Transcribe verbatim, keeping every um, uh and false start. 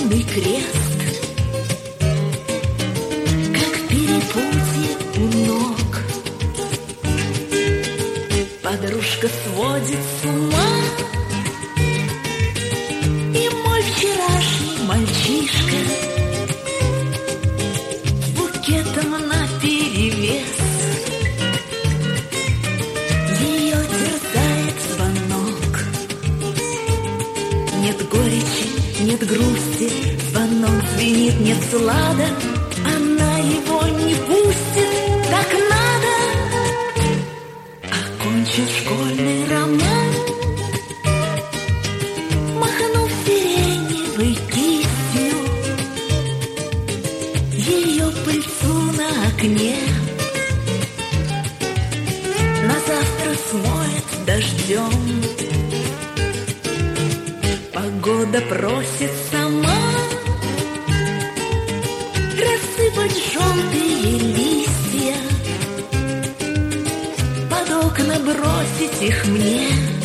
лунный крест, как перепутье у ног. Подружка сводит с ума, и мой вчерашний мальчишка с букетом наперевес. Ее терзает звонок. Нет горечи, нет грусти, звонок звенит, нет слада. Она его не пустит, так надо. Окончил школьный роман, махнув сиреневой кистью, ее пыльцу на окне на завтра смоет дождем. Погода просит сама рассыпать желтые листья, под окна бросить их мне.